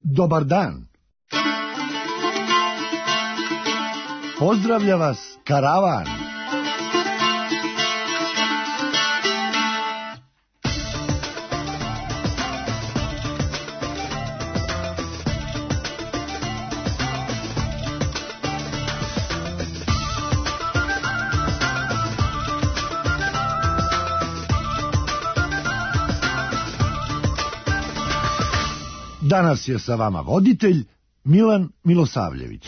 Dobar dan. Pozdravlja vas karavan. Danas je sa vama voditelj Milan Milosavljević.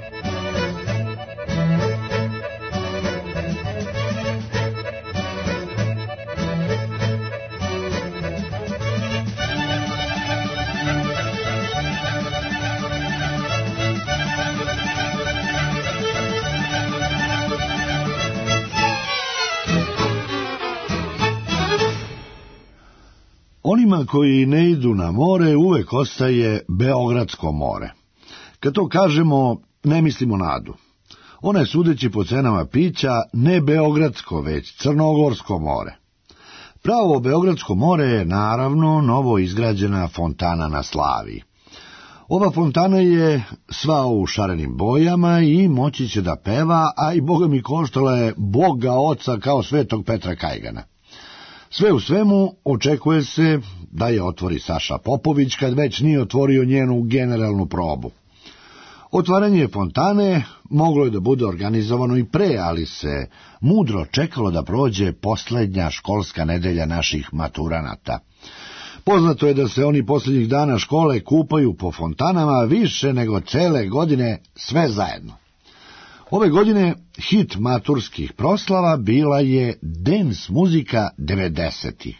Onima koji ne idu na more uvek ostaje Beogradsko more. Kad to kažemo, ne mislimo na Adu. Ona je, sudeći po cenama pića, ne Beogradsko, već Crnogorsko more. Pravo Beogradsko more je, naravno, novo izgrađena fontana na Slaviji. Ova fontana je sva u šarenim bojama i moći će da peva, a i Boga mi koštala je Boga oca kao Svetog Petra Kajgana. Sve u svemu, očekuje se da je otvori Saša Popović, kad već nije otvorio njenu generalnu probu. Otvaranje fontane moglo je da bude organizovano i pre, ali se mudro čekalo da prođe poslednja školska nedelja naših maturanata. Poznato je da se oni poslednjih dana škole kupaju po fontanama više nego cele godine sve zajedno. Ove godine hit maturskih proslava bila je dance muzika 90-ih.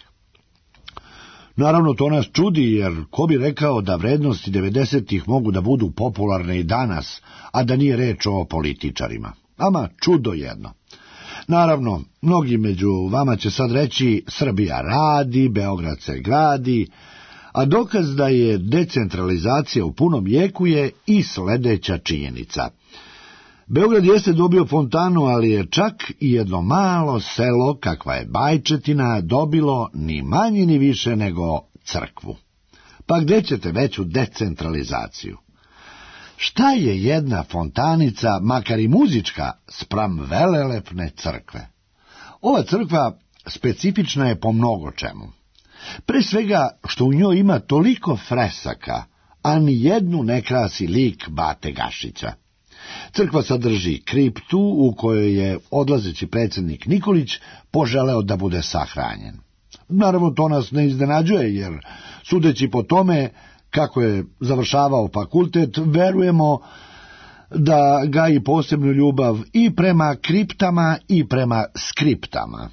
Naravno, to nas čudi, jer ko bi rekao da vrednosti 90-ih mogu da budu popularne i danas, a da nije reč o političarima. Ama čudo jedno. Naravno, mnogi među vama će sad reći Srbija radi, Beograd se gradi, a dokaz da je decentralizacija u punom jeku je i sledeća činjenica. Beograd jeste dobio fontanu, ali je čak i jedno malo selo, kakva je Bajčetina, dobilo ni manje ni više nego crkvu. Pa gde ćete veću decentralizaciju? Šta je jedna fontanica, makar i muzička, spram velelepne crkve? Ova crkva specifična je po mnogo čemu. Pre svega što u njoj ima toliko fresaka, a ni jednu ne krasi lik Bate Gašića. Crkva sadrži kriptu u kojoj je odlazeći predsjednik Nikolić poželeo da bude sahranjen. Naravno, to nas ne iznenađuje, jer sudeći po tome kako je završavao fakultet, verujemo da gaji posebnu ljubav i prema kriptama i prema skriptama.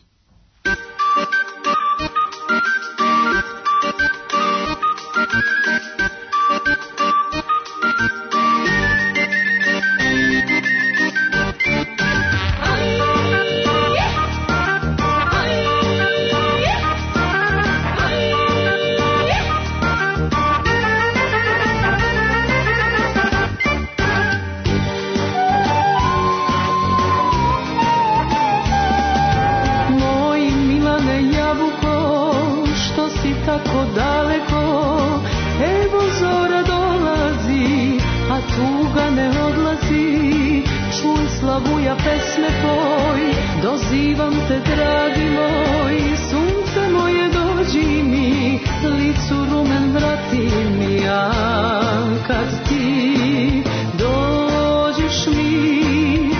Slavuja pesme tvoj, dozivam te, dragi moj, sunce moje dođi mi, licu rumen vrati mi, a kad ti dođeš mi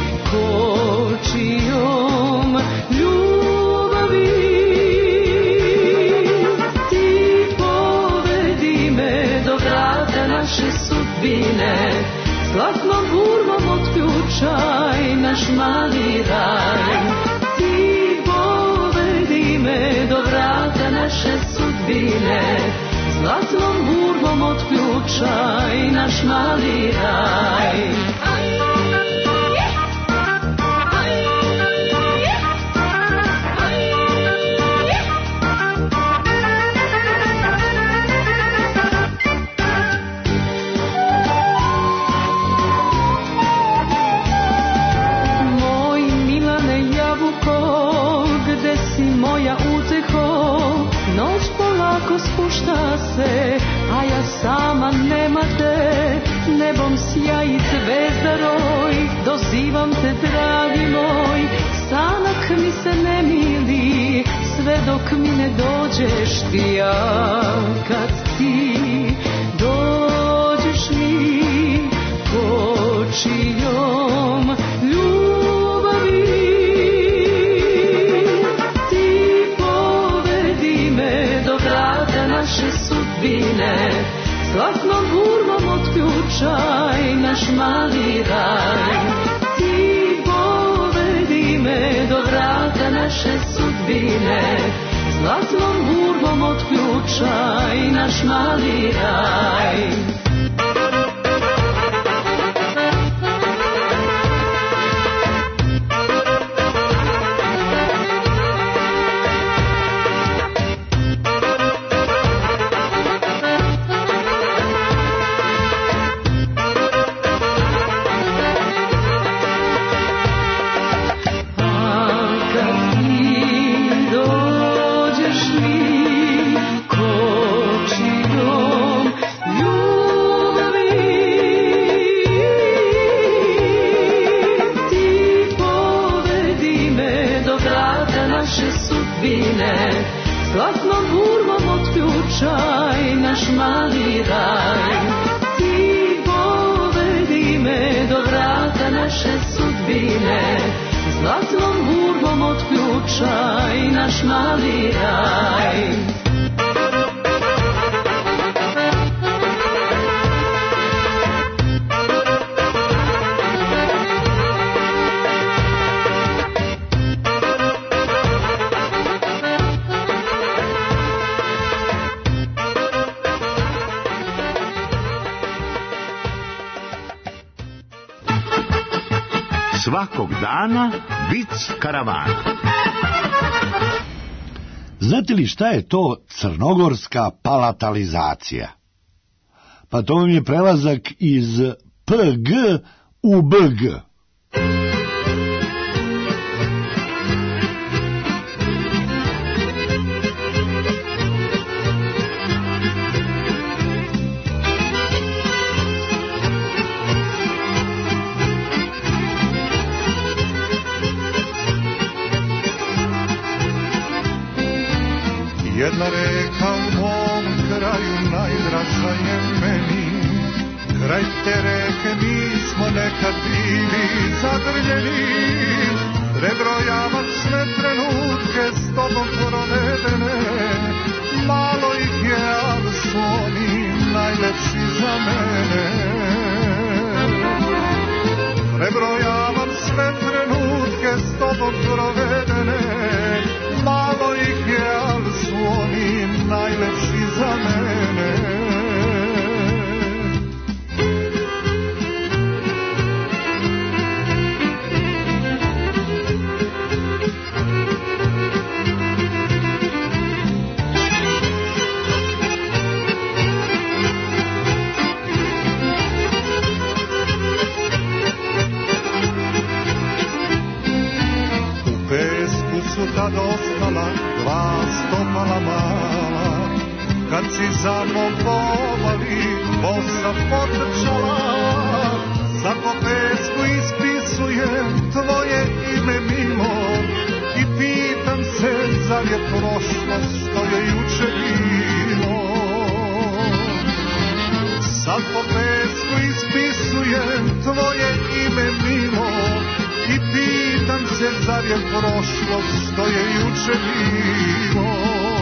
kočijom ljubavi, ti povedi me do vrata naše sudbine, zlatnom burmom otključaj naš mali raj. Ti povedi me do vrata naše sudbine, zlatnom burmom otključaj naš mali raj. Spušta se, a ja sama nema te. zivam te, dragi moj, sanak mi se ne mili, sve dok mi ne dođeš ti, ja kad ti dođeš mi kočiljom ljubavi. Ti povedi me do vrata naše sudbine, zlatnom burmom otključaj naš mali raj. Ti povedi me do vrata naše sudbine, zlatnom burmom otključaj naš mali raj. Zlatnom burmom otključaj naš mali raj. Ti povedi me do vrata naše sudbine, zlatnom burmom otključaj naš mali raj. Svakog dana vic karavana. Znate li šta je to crnogorska palatalizacija? Pa to vam je prelazak iz PG u BG. Jedna reka u mom kraju najdraža je meni, kraj te reke mi smo nekad bili zagrljeni, prebrojavam sve trenutke s tobom provedene, malo ih je, ali su oni najlepši za mene. Prebrojavam sve trenutke s tobom provedene, malo ih je, ali su oni najlepši za mene. Tad ostala dva stopala mala, kad si za mnom povali, bosa potrčala, za po pesku ispisujem tvoje ime mimo i pitam se zar je prošlost što je juče bilo. Sad po pesku ispisujem tvoje ime mimo i pitam se zar je prošlost što je juče bilo.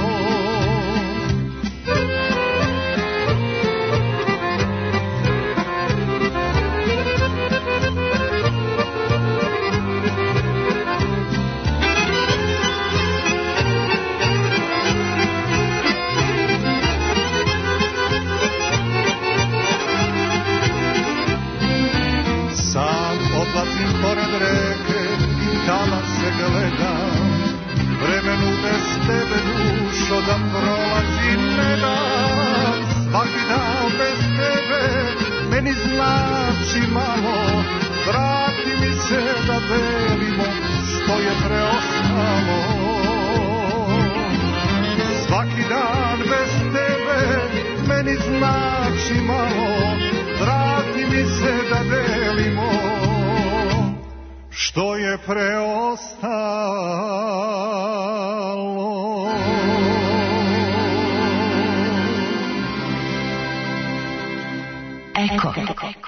Sam odlazim pored reke i tamo se gledam, vremenu bez tebe je preostalo. Eko.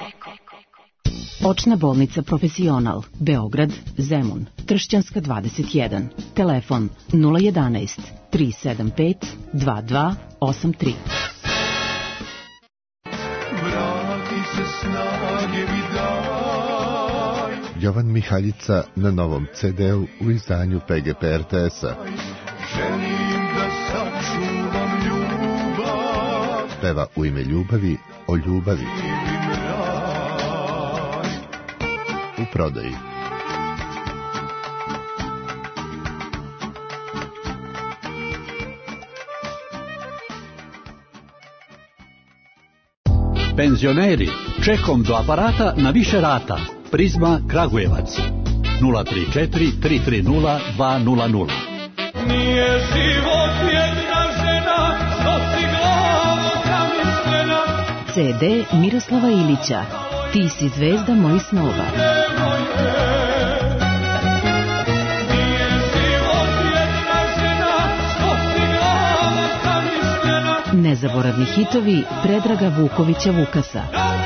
Očna bolnica Profesional, Beograd, Zemun, Tršćanska 21, telefon 011 375 2283. Vrati se snage mi daj. Jovan Mihaljica na novom CD-u u izdanju PGP RTS-a. Želim da sačuvam ljubav. Peva u ime ljubavi o ljubavi. U prodaji. Penzioneri, čekom do aparata na više rata. Prizma Kragujevac 034 330 200. Nije život jedna žena, nosi glavu zamišljena. CD Miroslava Ilića, Ti si zvezda mojih snova. Nezaboravni hitovi Predraga Vukovića Vukasa.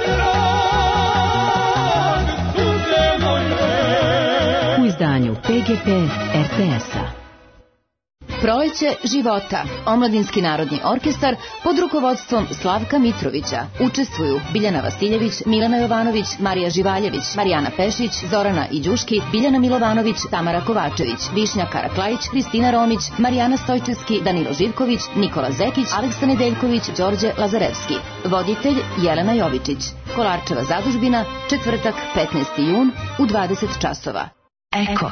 U izdanju PGP RTS-a. Proleće života, Omladinski narodni orkestar pod rukovodstvom Slavka Mitrovića. Učestvuju Biljana Vasiljević, Milana Jovanović, Marija Živaljević, Marijana Pešić, Zorana Iđuški, Biljana Milovanović, Tamara Kovačević, Višnja Karaklajić, Kristina Romić, Marijana Stojčevski, Danilo Živković, Nikola Zekić, Aleksa Nedeljković, Đorđe Lazarevski. Voditelj Jelena Jovičić. Kolarčeva zadužbina, četvrtak 15. jun u 20 časova. Eko.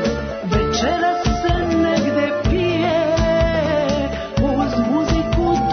Večeras se negde pije uz muziku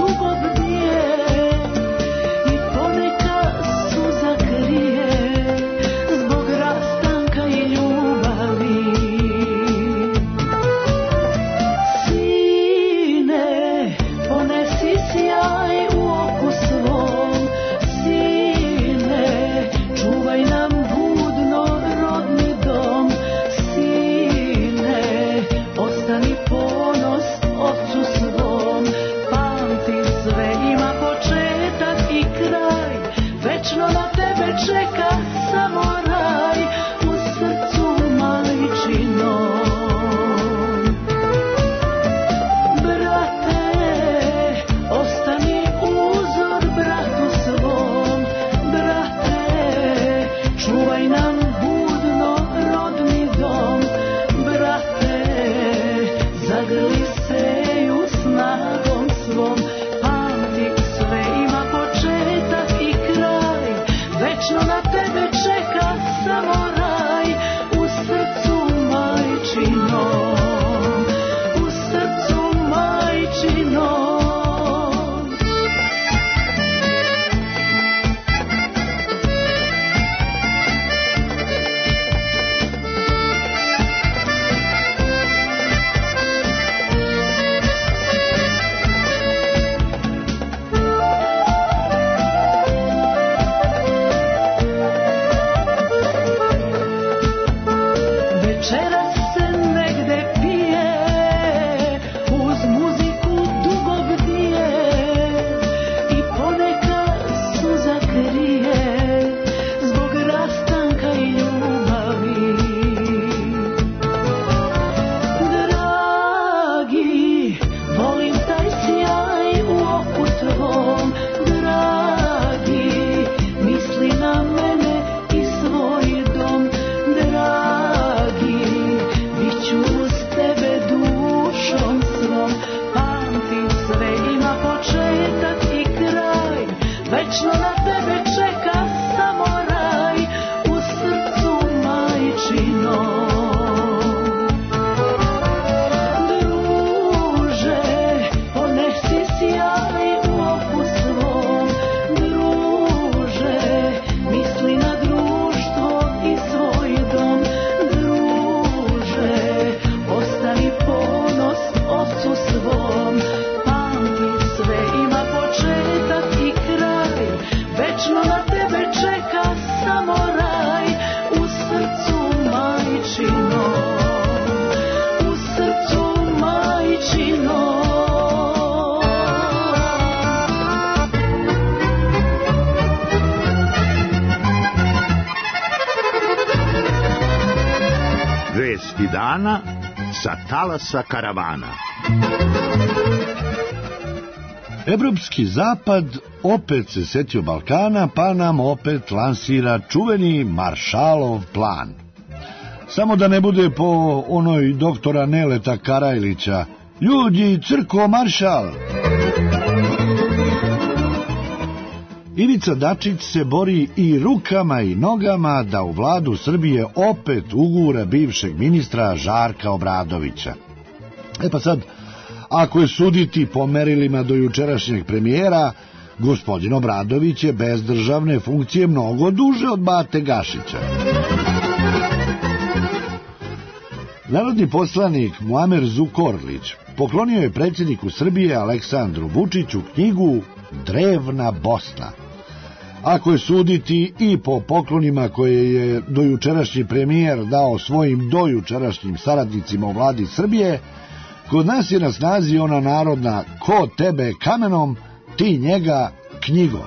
Vesti dana sa talasa karavana. Evropski zapad opet se setio Balkana, pa nam opet lansira čuveni Maršalov plan. Samo da ne bude po onoj doktora Neleta Karajlića: ljudi, crko maršal! Ivica Dačić se bori i rukama i nogama da u vladu Srbije opet ugura bivšeg ministra Žarka Obradovića. Pa sad, ako je suditi po merilima do jučerašnjeg premijera, gospodin Obradović je bez državne funkcije mnogo duže od Bate Gašića. Narodni poslanik Muamer Zukorlić poklonio je predsjedniku Srbije Aleksandru Vučiću knjigu Drevna Bosna. Ako je suditi i po poklonima koje je dojučerašnji premijer dao svojim dojučerašnjim saradnicima u vladi Srbije, kod nas je na snazi ona narodna: ko tebe kamenom, ti njega knjigom.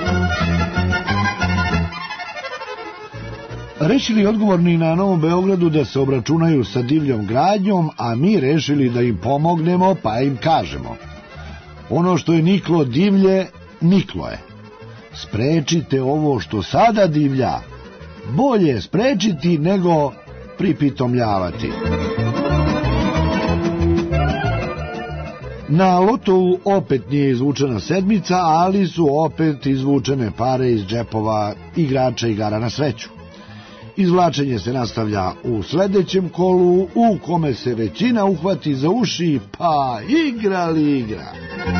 Rešili odgovorni na Novom Beogradu da se obračunaju sa divljom gradnjom, a mi rešili da im pomognemo, pa im kažemo: ono što je niklo divlje, niklo je. Sprečite ovo što sada divlja. Bolje sprečiti nego pripitomljavati. Na lotovu opet nije izvučena sedmica, ali su opet izvučene pare iz džepova igrača igara na sreću. Izvlačenje se nastavlja u sledećem kolu, u kome se većina uhvati za uši, pa igra li igra.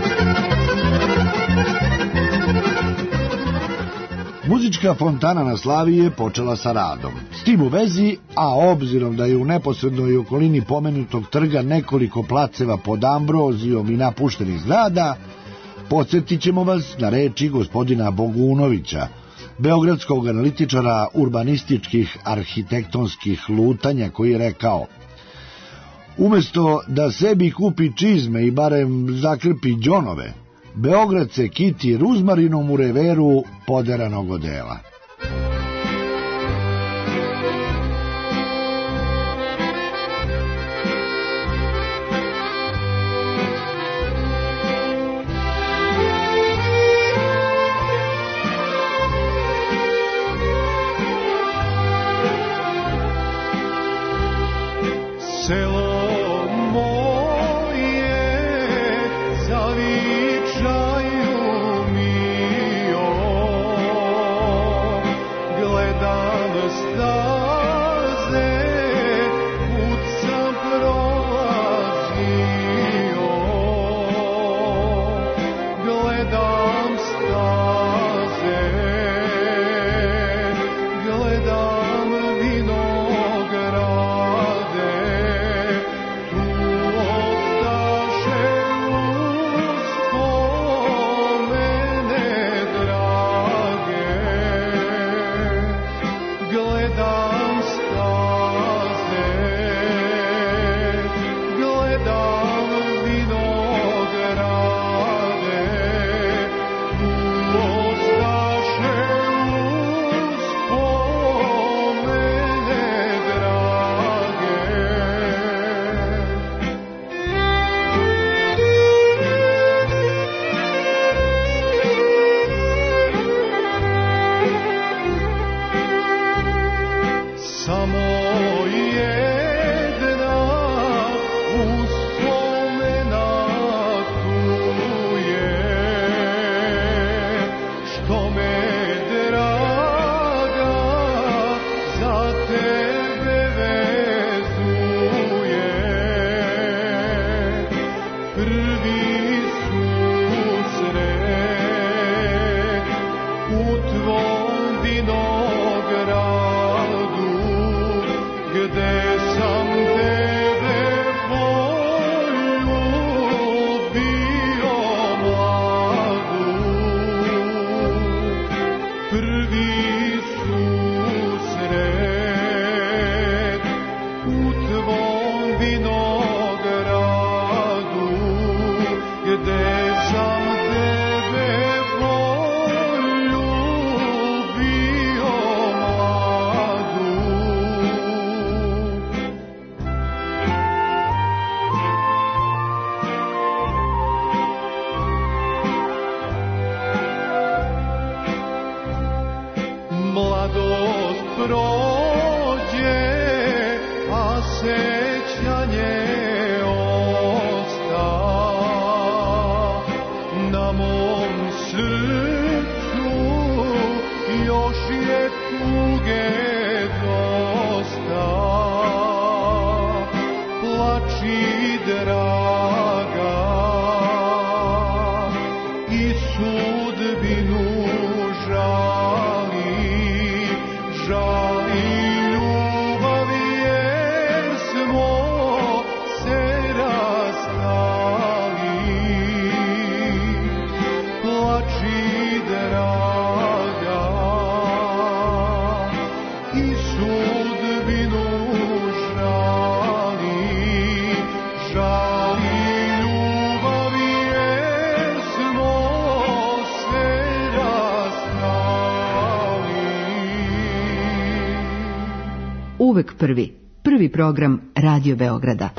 Muzička fontana na Slaviji je počela sa radom. S tim u vezi, a obzirom da je u neposrednoj okolini pomenutog trga nekoliko placeva pod ambrozijom i napuštenih zgrada, podsjetit ćemo vas na reči gospodina Bogunovića, beogradskog analitičara urbanističkih arhitektonskih lutanja, koji je rekao: umesto da sebi kupi čizme i barem zakrpi đonove, Beograd se kiti ruzmarinom u reveru poderanog odela. Gde Uzorak prvi. Prvi program Radio Beograda.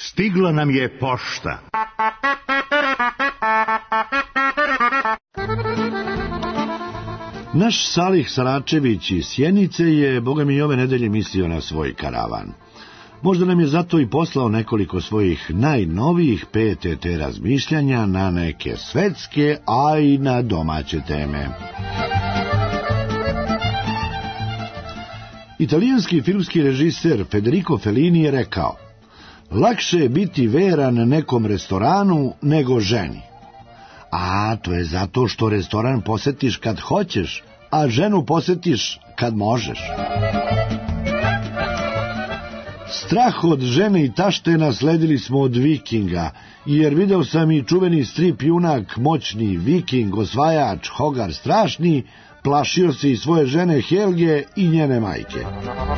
Stigla nam je pošta. Naš Salih Saračević iz Sjenice je, boga mi, ove nedelje mislio na svoj karavan. Možda nam je zato i poslao nekoliko svojih najnovijih PTT razmišljanja na neke svetske, a i na domaće teme. Italijanski filmski režiser Federico Fellini je rekao: lakše je biti veran nekom restoranu nego ženi. A to je zato što restoran posetiš kad hoćeš, a ženu posetiš kad možeš. Strah od žene i tašte nasledili smo od Vikinga, jer video sam i čuveni strip junak, moćni Viking, osvajač, Hogar strašni, plašio se i svoje žene Helge i njene majke.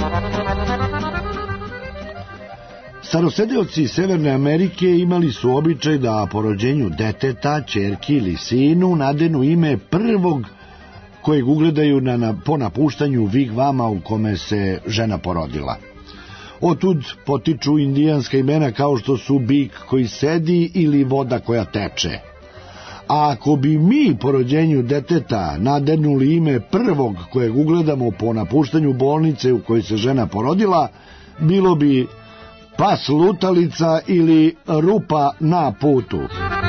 Starosedeoci Severne Amerike imali su običaj da po rođenju deteta, ćerki ili sinu nadenu ime prvog kojeg ugledaju po napuštanju vigvama u kome se žena porodila. Otud potiču indijanska imena kao što su bik koji sedi ili voda koja teče. A ako bi mi po rođenju deteta nadenuli ime prvog kojeg ugledamo po napuštanju bolnice u kojoj se žena porodila, bilo bi pas lutalica ili rupa na putu.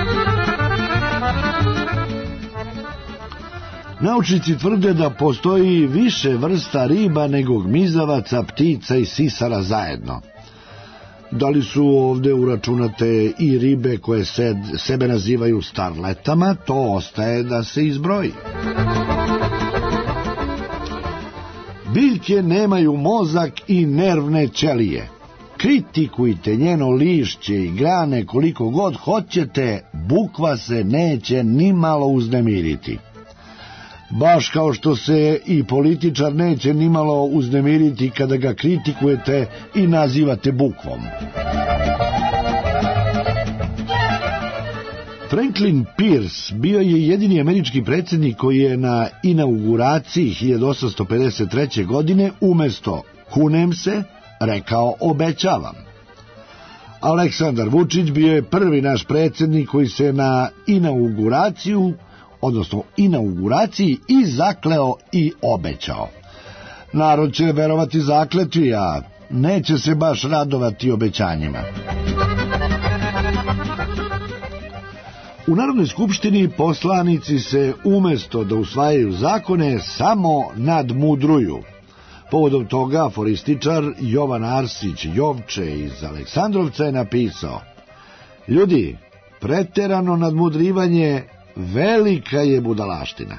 Naučnici tvrde da postoji više vrsta riba nego gmizavaca, ptica i sisara zajedno. Da li su ovde uračunate i ribe koje sebe nazivaju starletama, to ostaje da se izbroji. Biljke nemaju mozak i nervne ćelije. Kritikujte njeno lišće i grane koliko god hoćete, bukva se neće ni malo uznemiriti. Baš kao što se i političar neće ni malo uznemiriti kada ga kritikujete i nazivate bukvom. Franklin Pierce bio je jedini američki predsjednik koji je na inauguraciji 1853. godine umjesto kunem se rekao obećavam. Aleksandar Vučić bio je prvi naš predsjednik koji se na inauguraciji i zakleo i obećao. Narod će verovati zakletvi, a neće se baš radovati obećanjima. U Narodnoj skupštini poslanici se umjesto da usvajaju zakone samo nadmudruju. Povodom toga aforističar Jovan Arsić Jovče iz Aleksandrovca je napisao: ljudi, preterano nadmudrivanje velika je budalaština.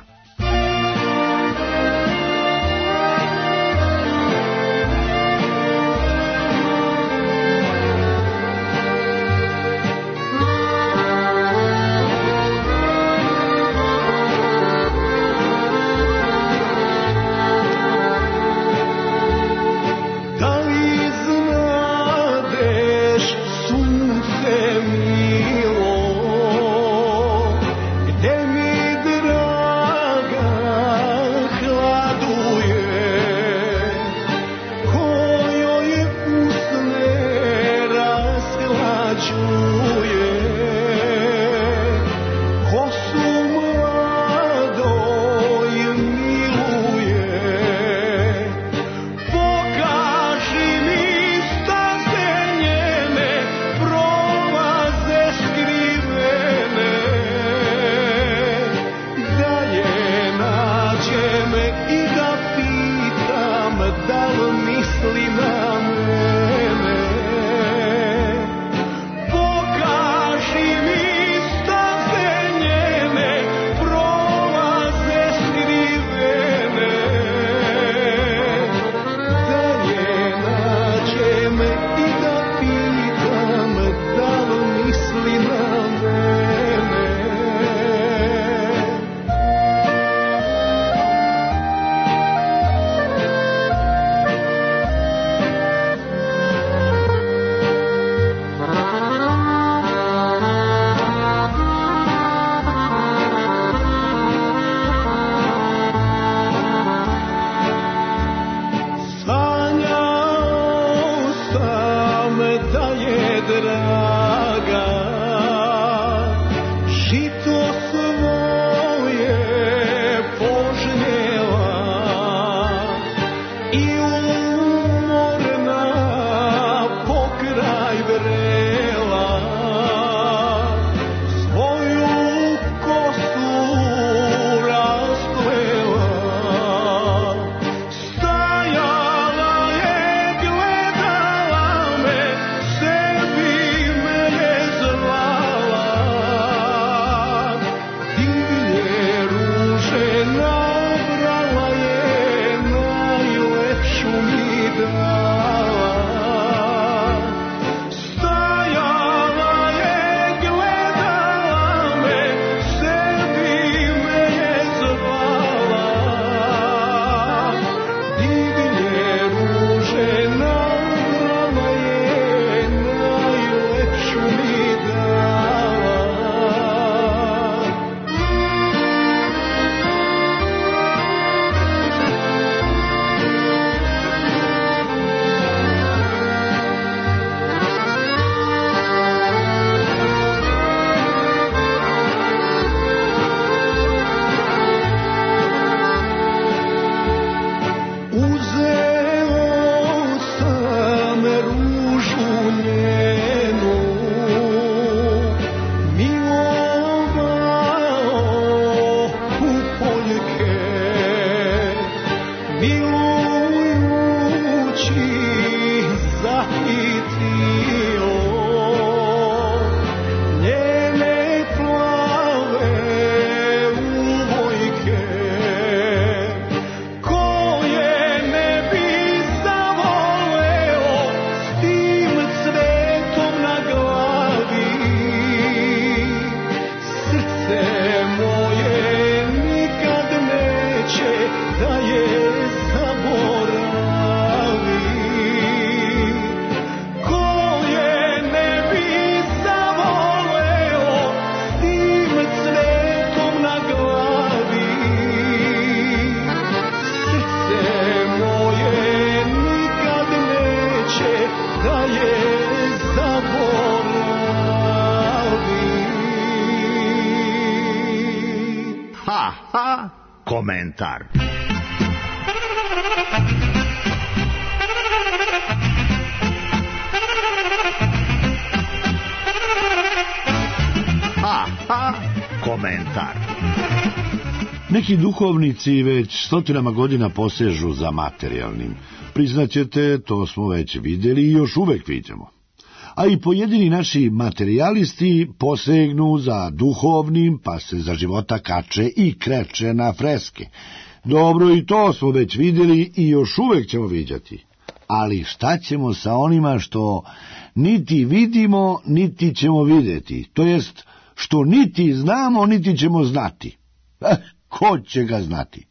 Misli na mene, komentar. Komentar. Neki duhovnici već stotinama godina posežu za materijalnim. Priznaćete, to smo već vidjeli i još uvek viđamo. A i pojedini naši materijalisti posegnu za duhovnim, pa se za života kače i kreće na freske. Dobro, i to smo već vidjeli i još uvek ćemo viđati. Ali šta ćemo sa onima što niti vidimo, niti ćemo vidjeti, to jest što niti znamo, niti ćemo znati? Ko će ga znati?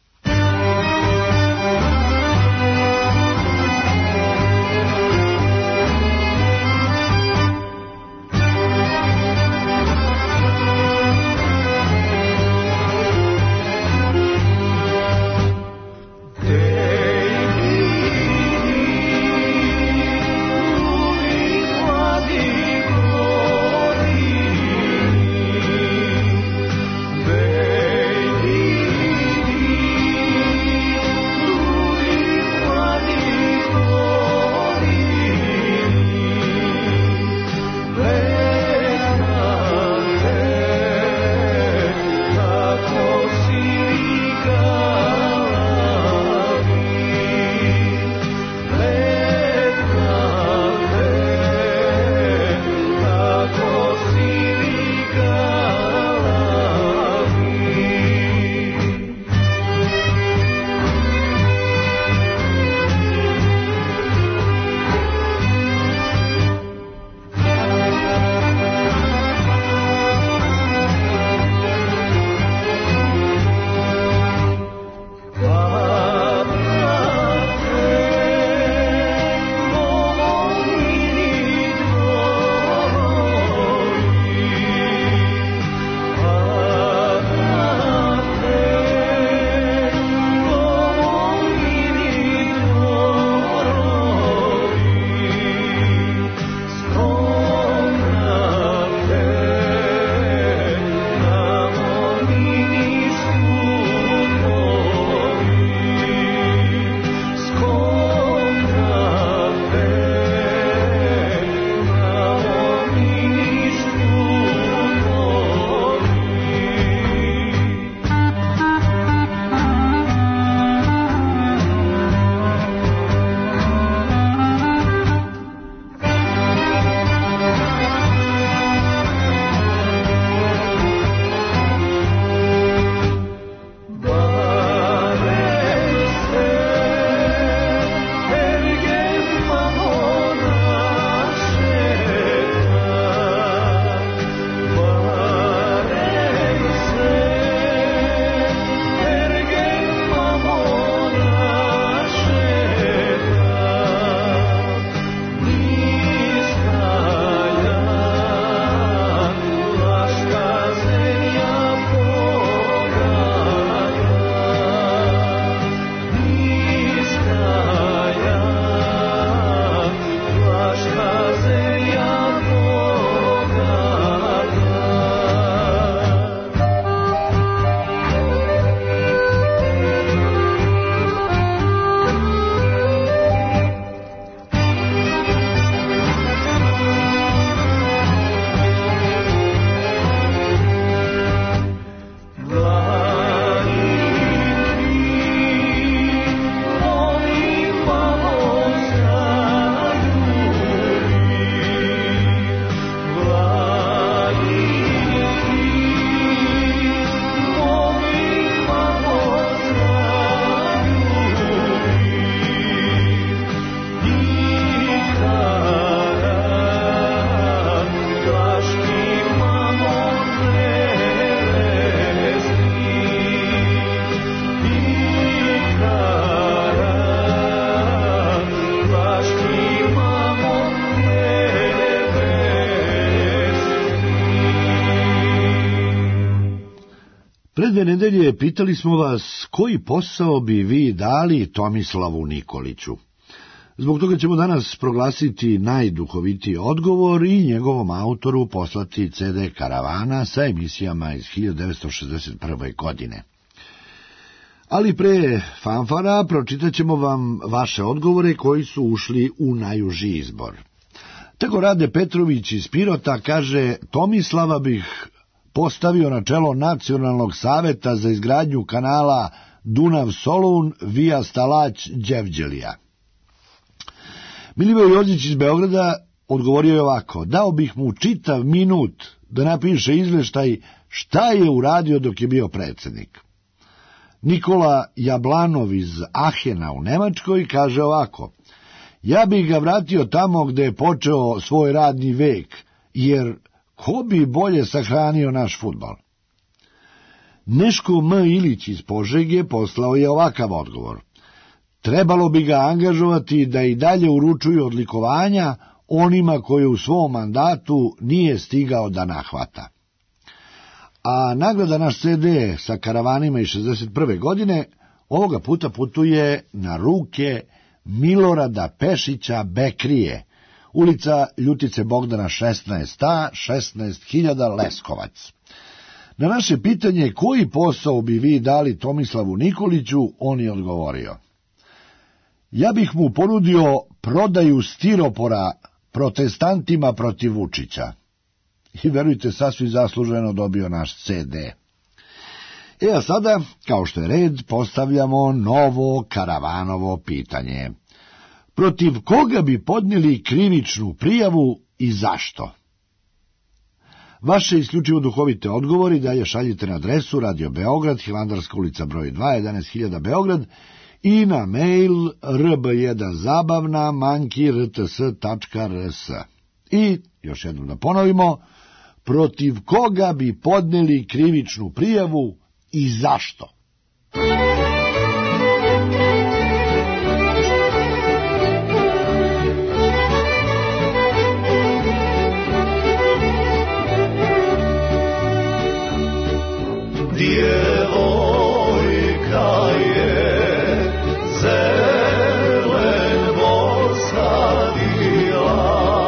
Pred dve nedelje pitali smo vas koji posao bi vi dali Tomislavu Nikoliću. Zbog toga ćemo danas proglasiti najduhovitiji odgovor i njegovom autoru poslati CD Karavana sa emisijama iz 1961. godine. Ali pre fanfara pročitat ćemo vam vaše odgovore koji su ušli u najuži izbor. Tako Rade Petrović iz Pirota kaže: Tomislava bih postavio na čelo Nacionalnog saveta za izgradnju kanala Dunav-Solun via Stalać-Đevđelija. Milivoj Jozić iz Beograda odgovorio je ovako: dao bih mu čitav minut da napiše izveštaj šta je uradio dok je bio predsjednik. Nikola Jablanov iz Ahena u Nemačkoj kaže ovako: ja bih ga vratio tamo gde je počeo svoj radni vek, jer ko bi bolje sahranio naš fudbal? Neško M. Ilić iz Požege poslao je ovakav odgovor: trebalo bi ga angažovati da i dalje uručuju odlikovanja onima koji u svom mandatu nije stigao da nahvata. A nagrada naš CD sa karavanima iz 61. godine ovoga puta putuje na ruke Milorada Pešića Bekrije, ulica Ljutice Bogdana 16a, 16.000 Leskovac. Na naše pitanje koji posao bi vi dali Tomislavu Nikoliću, on je odgovorio: ja bih mu ponudio prodaju stiropora protestantima protiv Vučića. I verujte, sasvim zasluženo dobio naš CD. A sada, kao što je red, postavljamo novo karavanovo pitanje. Protiv koga bi podnijeli krivičnu prijavu i zašto? Vaše isključivo duhovite odgovori dalje šaljite na adresu Radio Beograd, Hilandarska ulica broj 2, 11.000 Beograd, i na mail rb1zabavna@rts.rs. I, još jednom da ponovimo, protiv koga bi podneli krivičnu prijavu i zašto? Djevojka je zelen posadila,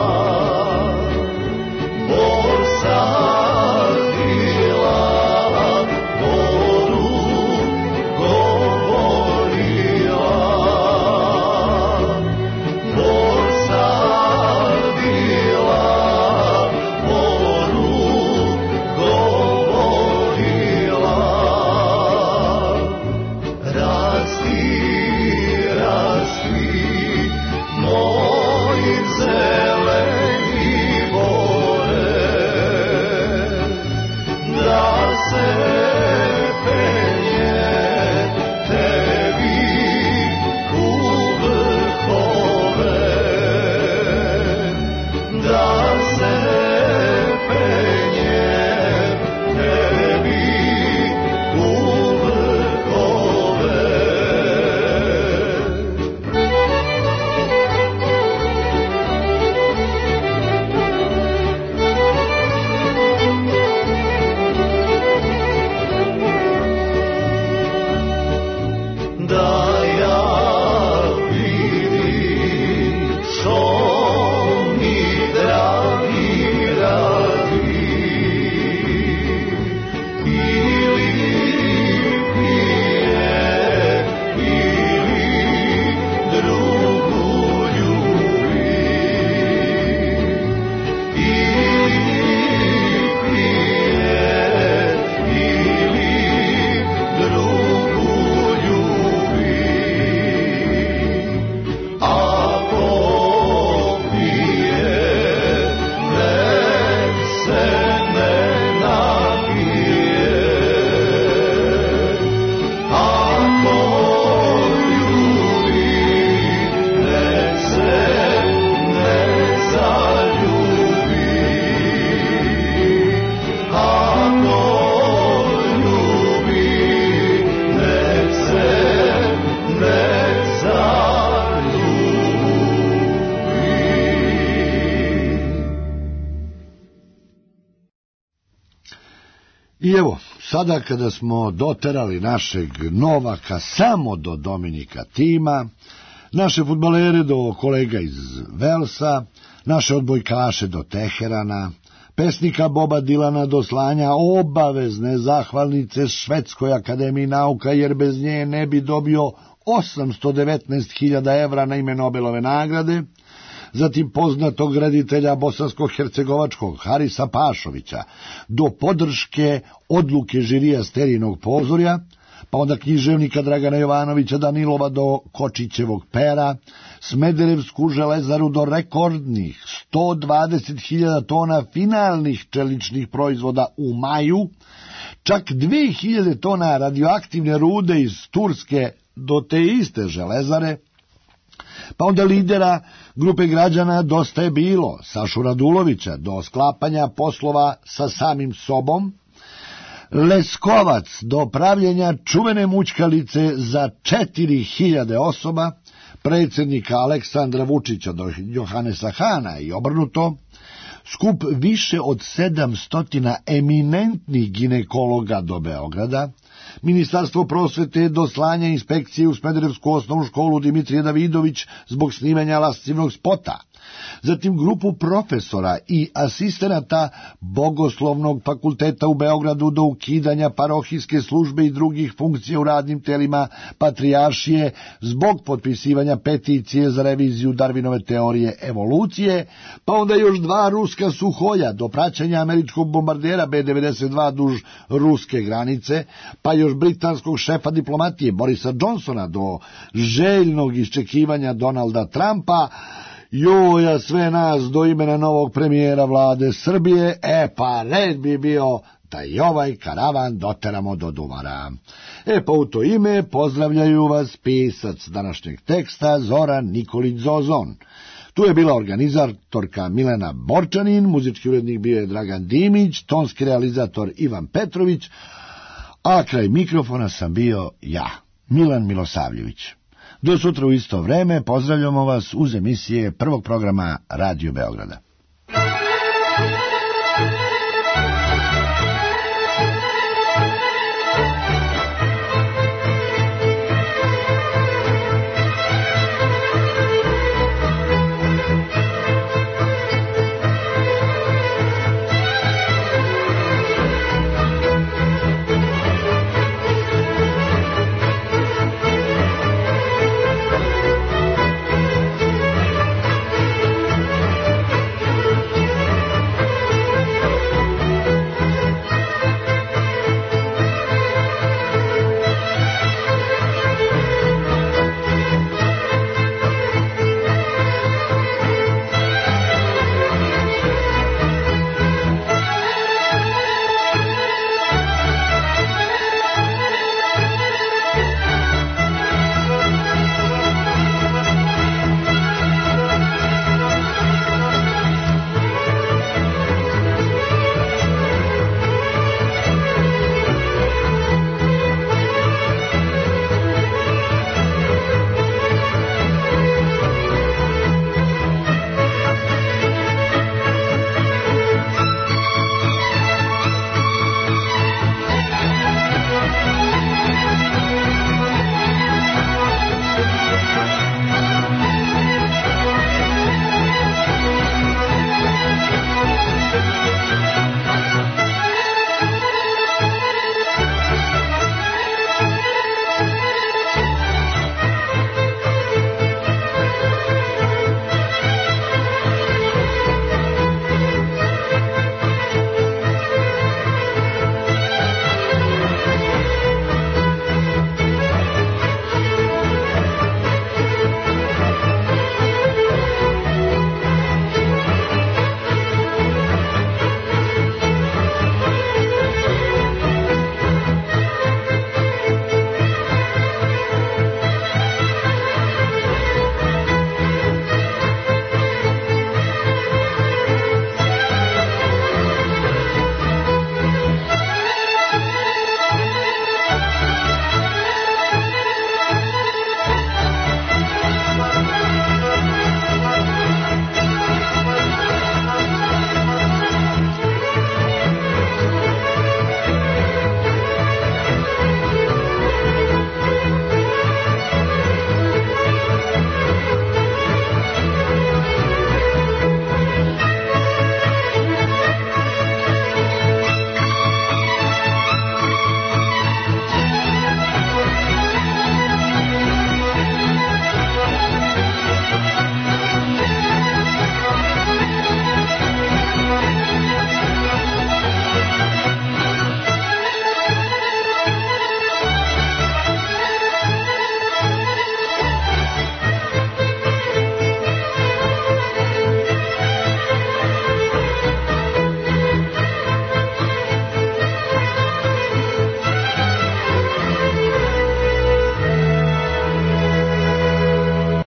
I evo, sada kada smo doterali našeg Novaka samo do Dominika Tima, naše fudbalere do kolega iz Velsa, naše odbojkaše do Teherana, pesnika Boba Dilana do slanja obavezne zahvalnice Švedskoj akademiji nauka, jer bez nje ne bi dobio 819.000 evra na ime Nobelove nagrade, zatim poznatog reditelja bosansko-hercegovačkog Harisa Pašovića, do podrške odluke žirija Sterijinog pozorja, pa onda književnika Dragana Jovanovića Danilova do Kočićevog pera, Smederevsku železaru do rekordnih 120.000 tona finalnih čeličnih proizvoda u maju, čak 2.000 tona radioaktivne rude iz Turske do te iste železare, pa onda lidera grupe građana Dosta je bilo, Sašu Radulovića, do sklapanja poslova sa samim sobom, Leskovac do pravljenja čuvene mućkalice za 4.000 osoba, predsjednika Aleksandra Vučića do Johanesa Hana i obrnuto, skup više od 700 eminentnih ginekologa do Beograda, Ministarstvo prosvete do slanja inspekcije u Smederevsku osnovnu školu Dimitrije Davidović zbog snimanja lascivnog spota, zatim grupu profesora i asistenata Bogoslovnog fakulteta u Beogradu do ukidanja parohijske službe i drugih funkcija u radnim telima Patrijaršije zbog potpisivanja peticije za reviziju Darwinove teorije evolucije, pa onda još 2 ruska suhoja do praćenja američkog bombardera B-92 duž ruske granice, pa još britanskog šefa diplomatije Borisa Johnsona do željnog iščekivanja Donalda Trumpa, joja sve nas do imena novog premijera vlade Srbije, pa red bi bio da i ovaj karavan doteramo do Duvara. Pa u to ime pozdravljaju vas pisac današnjeg teksta Zoran Nikolić Zozon. Tu je bila organizatorka Milena Borčanin, muzički urednik bio je Dragan Dimić, tonski realizator Ivan Petrović, a kraj mikrofona sam bio ja, Milan Milosavljević. Do sutra u isto vreme pozdravljamo vas uz emisije prvog programa Radio Beograda.